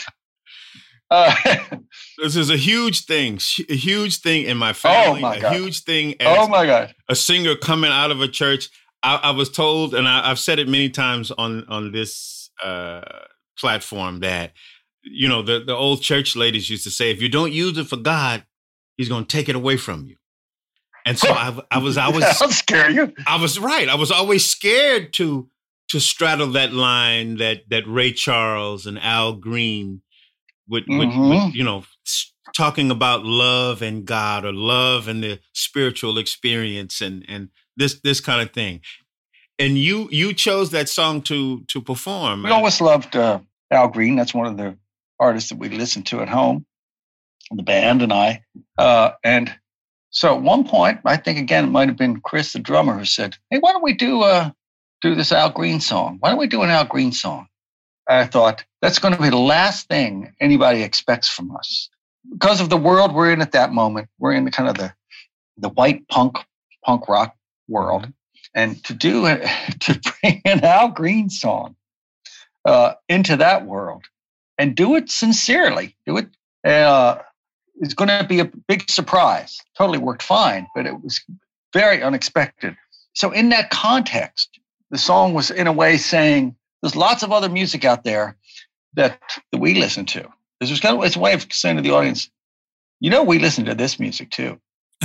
uh, this is a huge thing, a huge thing in my family. Oh my a God. huge thing. As oh my God! A singer coming out of a church. I, I was told, and I, I've said it many times on on this uh, platform that, you know, the, the old church ladies used to say, if you don't use it for God, he's going to take it away from you. And so I, I was, I was, I'll scare you. I was right. I was always scared to, to straddle that line that, that Ray Charles and Al Green would, mm-hmm. would, would, you know, talking about love and God, or love and the spiritual experience, and, and this, this kind of thing. And you, you chose that song to, to perform. We always loved uh, Al Green. That's one of the artists that we listened to at home, the band and I. Uh, and so at one point, I think, again, it might have been Chris, the drummer, who said, hey, why don't we do uh, do this Al Green song? Why don't we do an Al Green song? I thought, that's going to be the last thing anybody expects from us. Because of the world we're in at that moment, we're in the kind of the, the white punk, punk rock world. And to do it, to bring an Al Green song uh, into that world, and do it sincerely, do it, uh, it's going to be a big surprise. Totally worked fine, but it was very unexpected. So in that context, the song was in a way saying, there's lots of other music out there that, that we listen to. This was kind of, it's a way of saying to the audience, you know, we listen to this music too.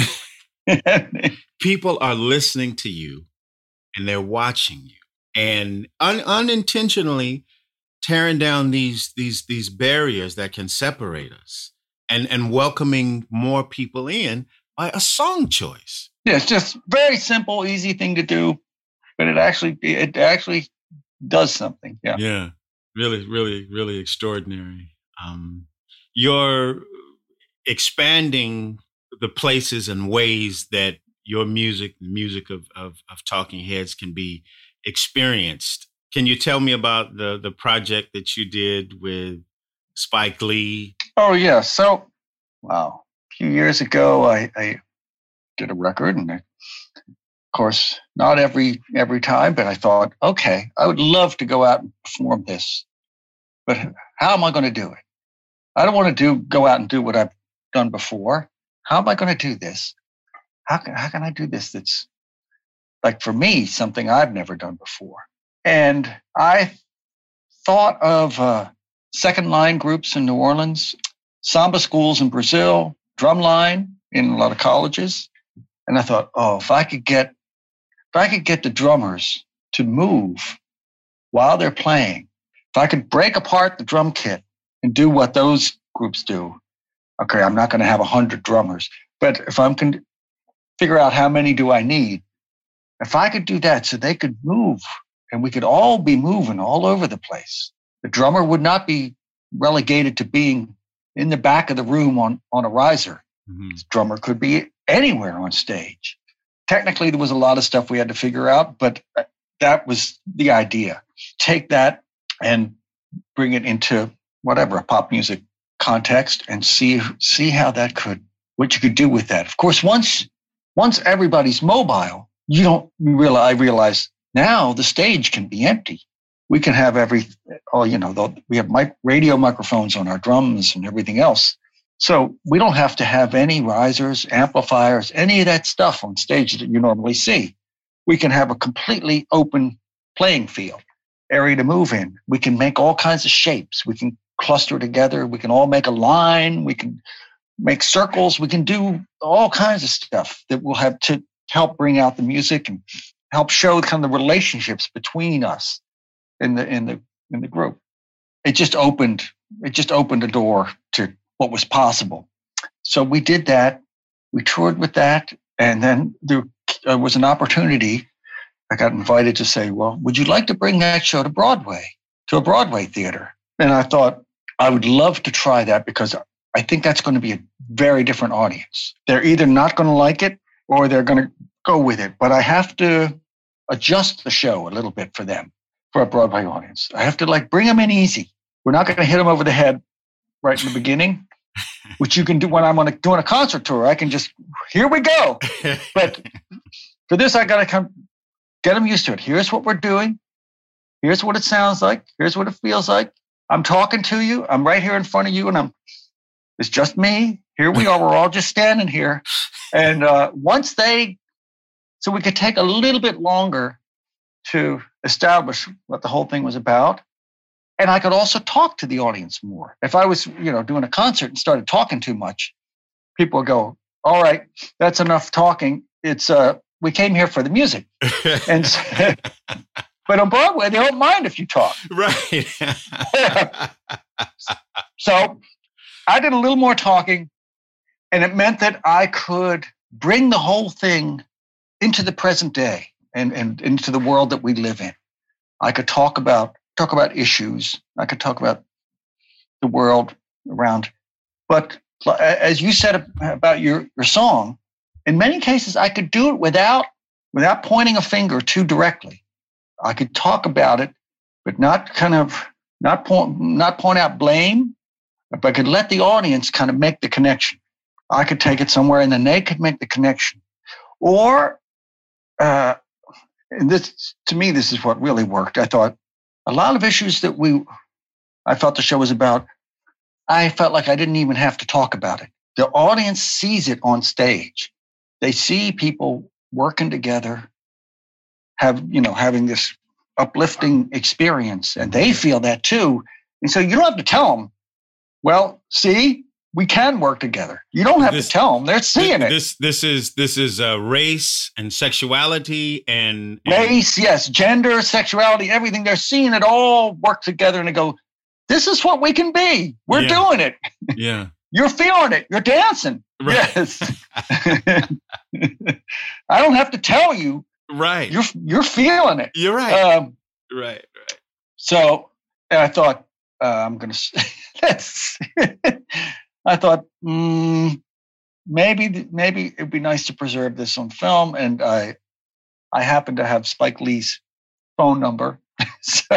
People are listening to you and they're watching you, and un- unintentionally tearing down these, these, these barriers that can separate us, and, and welcoming more people in by a song choice. Yeah, it's just very simple, easy thing to do, but it actually, it actually does something. Yeah. Yeah. Really, really, really extraordinary. Um, you're expanding the places and ways that your music, the music of, of, of Talking Heads, can be experienced. Can you tell me about the, the project that you did with Spike Lee? Oh, yeah. So, wow. A few years ago, I, I did a record, and I, of course, not every every time, but I thought, okay, I would love to go out and perform this, but how am I going to do it? I don't want to do go out and do what I've done before. How am I going to do this? How can, how can I do this that's, like, for me, something I've never done before? And I thought of uh, second line groups in New Orleans, samba schools in Brazil, drumline in a lot of colleges. And I thought, oh, if I could get, if I could get the drummers to move while they're playing, if I could break apart the drum kit and do what those groups do. Okay, I'm not going to have a hundred drummers, but if I'm going to figure out how many do I need, if I could do that so they could move and we could all be moving all over the place, the drummer would not be relegated to being in the back of the room on, on a riser. Mm-hmm. The drummer could be anywhere on stage. Technically, there was a lot of stuff we had to figure out, but that was the idea. Take that and bring it into whatever, a pop music context, and see see how that could, what you could do with that. Of course, once once everybody's mobile, you don't realize, I realize now the stage can be empty. We can have every, oh, you know, the, we have mic, radio microphones on our drums and everything else. So we don't have to have any risers, amplifiers, any of that stuff on stage that you normally see. We can have a completely open playing field, area to move in. We can make all kinds of shapes. We can cluster together. We can all make a line. We can make circles. We can do all kinds of stuff that will have to help bring out the music and help show kind of the relationships between us in the in the in the group. It just opened it just opened a door to what was possible. So we did that. We toured with that, and then there uh, was an opportunity. I got invited to say, well, would you like to bring that show to Broadway, to a Broadway theater? And I thought, I would love to try that, because I think that's going to be a very different audience. They're either not going to like it or they're going to go with it. But I have to adjust the show a little bit for them, for a Broadway audience. I have to like bring them in easy. We're not going to hit them over the head right in the beginning, which you can do when I'm on a, doing a concert tour. I can just, here we go. But for this, I got to come get them used to it. Here's what we're doing. Here's what it sounds like. Here's what it feels like. I'm talking to you. I'm right here in front of you, and I'm. It's just me. Here we are. We're all just standing here. And uh, once they, so we could take a little bit longer to establish what the whole thing was about. And I could also talk to the audience more. If I was, you know, doing a concert and started talking too much, people would go, all right, that's enough talking. It's, uh, we came here for the music. And so, but on Broadway, they don't mind if you talk. Right. So I did a little more talking, and it meant that I could bring the whole thing into the present day and, and into the world that we live in. I could talk about talk about issues. I could talk about the world around. But as you said about your, your song, in many cases, I could do it without without pointing a finger too directly. I could talk about it, but not kind of not point not point out blame, but I could let the audience kind of make the connection. I could take it somewhere, and then they could make the connection. Or, uh, and this to me, this is what really worked. I thought a lot of issues that we, I felt the show was about, I felt like I didn't even have to talk about it. The audience sees it on stage. They see people working together, have, you know, having this uplifting experience, and they feel that too. And so you don't have to tell them, well, see, we can work together. You don't have this, to tell them; they're seeing this, it. This, this is this is uh, race and sexuality and, and race, yes, gender, sexuality, everything. They're seeing it all work together, and they go, "This is what we can be. We're yeah. doing it. Yeah, you're feeling it. You're dancing. Right. Yes. I don't have to tell you. Right. You're you're feeling it. You're right. Um, right. Right. So, and I thought uh, I'm gonna. Let's. I thought mm, maybe maybe it'd be nice to preserve this on film, and I I happen to have Spike Lee's phone number, so,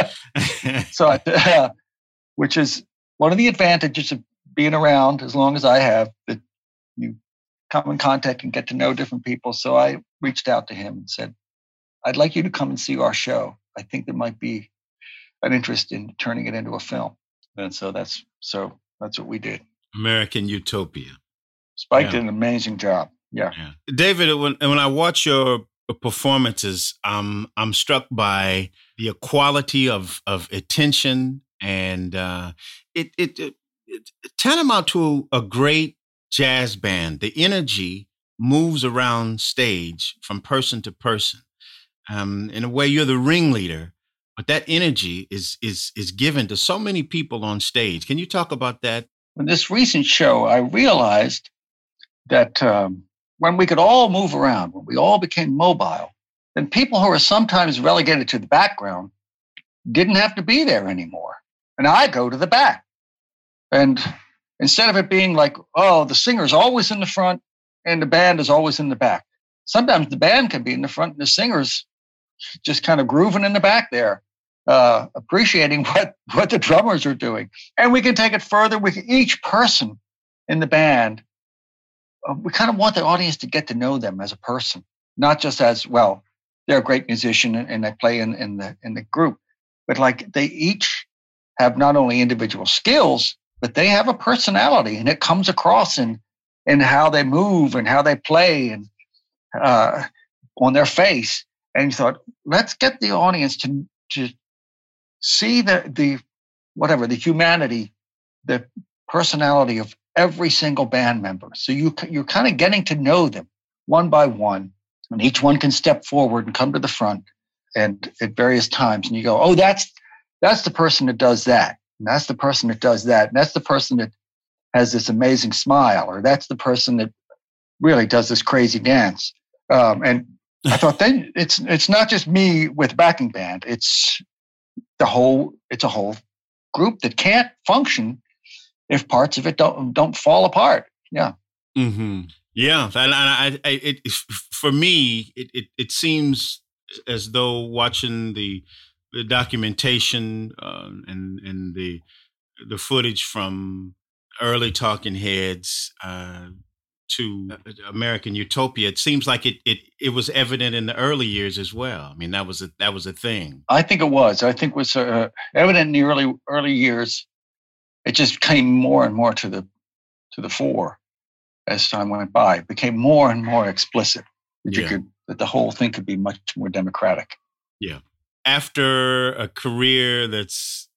so I, uh, which is one of the advantages of being around as long as I have, that you come in contact and get to know different people. So I reached out to him and said, "I'd like you to come and see our show. I think there might be an interest in turning it into a film." And so that's so that's what we did. American Utopia. Spike yeah. did an amazing job. Yeah. yeah. David, when, when I watch your performances, um, I'm struck by the quality of, of attention and uh, it, it, it, it tantamount to a great jazz band. The energy moves around stage from person to person. Um, in a way, you're the ringleader, but that energy is is is given to so many people on stage. Can you talk about that? In this recent show, I realized that um, when we could all move around, when we all became mobile, then people who are sometimes relegated to the background didn't have to be there anymore. And I go to the back. And instead of it being like, oh, the singer's always in the front and the band is always in the back. Sometimes the band can be in the front and the singer's just kind of grooving in the back there. Uh, appreciating what, what the drummers are doing. And we can take it further with each person in the band. Uh, we kind of want the audience to get to know them as a person, not just as, well, they're a great musician and, and they play in, in the in the group, but like they each have not only individual skills, but they have a personality, and it comes across in, in how they move and how they play and uh, on their face. And you thought, let's get the audience to, to see the the whatever the humanity, the personality of every single band member. So you you're kind of getting to know them one by one, and each one can step forward and come to the front, and at various times, and you go, oh, that's that's the person that does that, and that's the person that does that, and that's the person that has this amazing smile, or that's the person that really does this crazy dance. Um, and I thought then it's it's not just me with backing band. It's the whole. It's a whole group that can't function if parts of it don't don't fall apart. Yeah. Mm-hmm. Yeah. And I, I, it, for me, it, it it seems as though watching the the documentation uh, and and the the footage from early Talking Heads uh, to American Utopia, it seems like it, it it was evident in the early years as well. I mean, that was a that was a thing. I think it was. I think it was uh, evident in the early early years. It just came more and more to the to the fore as time went by. It became more and more explicit that you Yeah. could that the whole thing could be much more democratic. Yeah. After a career that's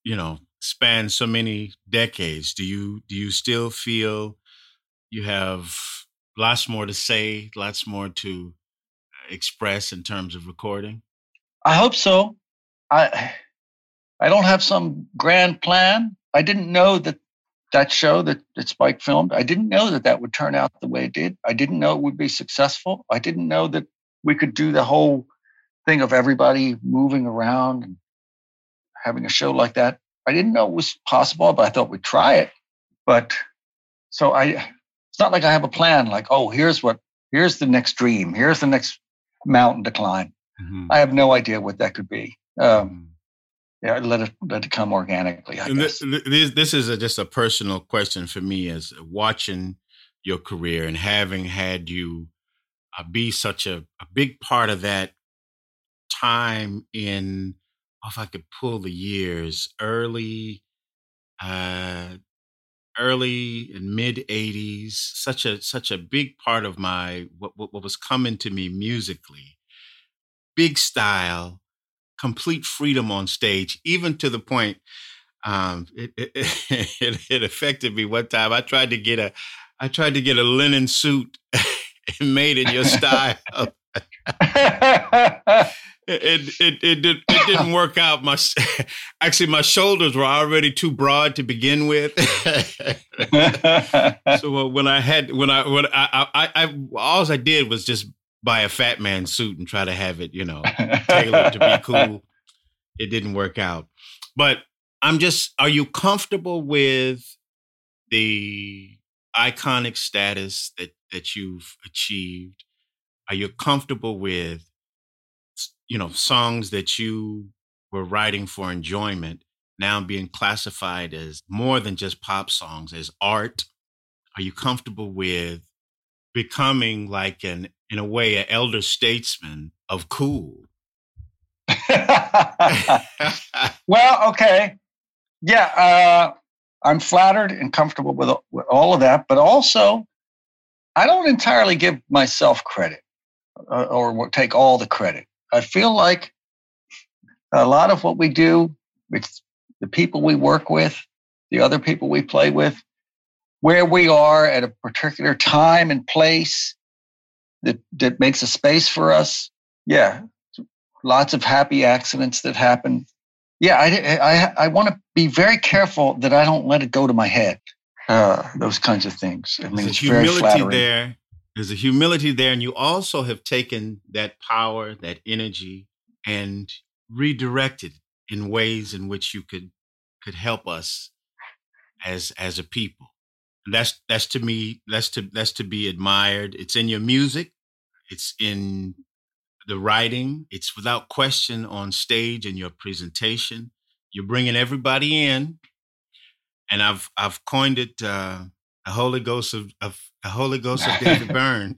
you know, spans so many decades. Do you do you still feel you have lots more to say, lots more to express in terms of recording? I hope so. I I don't have some grand plan. I didn't know that that show that, that Spike filmed, I didn't know that that would turn out the way it did. I didn't know it would be successful. I didn't know that we could do the whole thing of everybody moving around and having a show like that. I didn't know it was possible, but I thought we'd try it. But so I, it's not like I have a plan like, oh, here's what, here's the next dream. Here's the next mountain to climb. Mm-hmm. I have no idea what that could be. Um, yeah, let it, let it come organically, I and guess. This, this is a, just a personal question for me as watching your career and having had you uh, be such a, a big part of that time in, oh, if I could pull the years, early, uh, early and mid eighties, such a such a big part of my what, what what was coming to me musically. Big style, complete freedom on stage, even to the point um, it, it, it it affected me one time. I tried to get a I tried to get a linen suit made in your style. It it it, did, it didn't work out. My actually my shoulders were already too broad to begin with. So uh, when I had when I when I, I I all I did was just buy a Fat Man suit and try to have it, you know, tailored to be cool. It didn't work out. But I'm just, are you comfortable with the iconic status that that you've achieved? Are you comfortable with, you know, songs that you were writing for enjoyment now being classified as more than just pop songs, as art? Are you comfortable with becoming like an, in a way, an elder statesman of cool? Well, okay. Yeah, uh, I'm flattered and comfortable with, with all of that, but also I don't entirely give myself credit uh, or take all the credit. I feel like a lot of what we do, it's the people we work with, the other people we play with, where we are at a particular time and place that, that makes a space for us. Yeah, lots of happy accidents that happen. Yeah, I, I, I want to be very careful that I don't let it go to my head, uh, those kinds of things. I mean, There's it's humility very flattering. there. There's a humility there, and you also have taken that power, that energy, and redirected in ways in which you could could help us as as a people. And that's that's to me that's to that's to be admired. It's in your music, it's in the writing, it's without question on stage in your presentation. You're bringing everybody in, and I've I've coined it uh, a Holy Ghost of, of a Holy Ghost of David Byrne.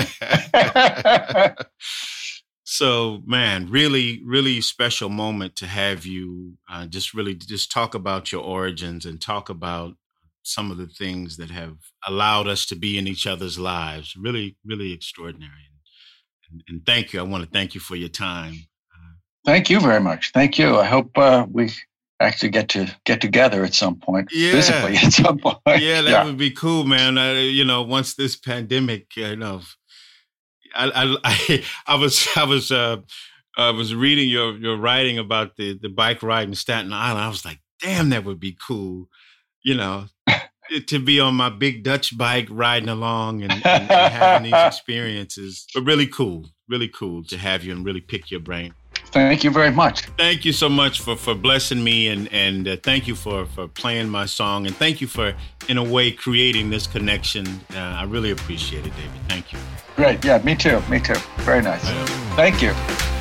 So, man, really, really special moment to have you uh, just really just talk about your origins and talk about some of the things that have allowed us to be in each other's lives. Really, really extraordinary. And, and thank you. I want to thank you for your time. Thank you very much. Thank you. I hope uh, we actually get to get together at some point, yeah. physically at some point. Yeah, that yeah. would be cool, man. Uh, you know, once this pandemic, you know, I I I, I was I was uh, I was reading your your writing about the the bike ride in Staten Island. I was like, damn, that would be cool. You know, to be on my big Dutch bike riding along and, and, and having these experiences. But really cool, really cool to have you and really pick your brain. Thank you very much. Thank you so much for, for blessing me, and, and uh, thank you for, for playing my song, and thank you for, in a way, creating this connection. Uh, I really appreciate it, David. Thank you. Great. Yeah, me too. Me too. Very nice. Thank you.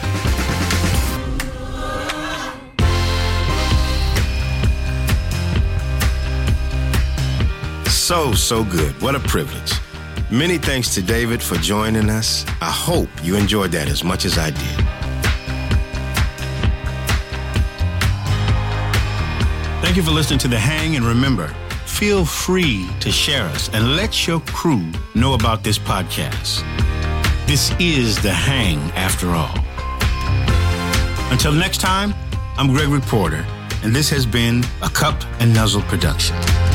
So, so good. What a privilege. Many thanks to David for joining us. I hope you enjoyed that as much as I did. Thank you for listening to The Hang, and remember, feel free to share us and let your crew know about this podcast. This is The Hang, after all. Until next time, I'm Gregory Porter, and this has been a Cup and Nuzzle production.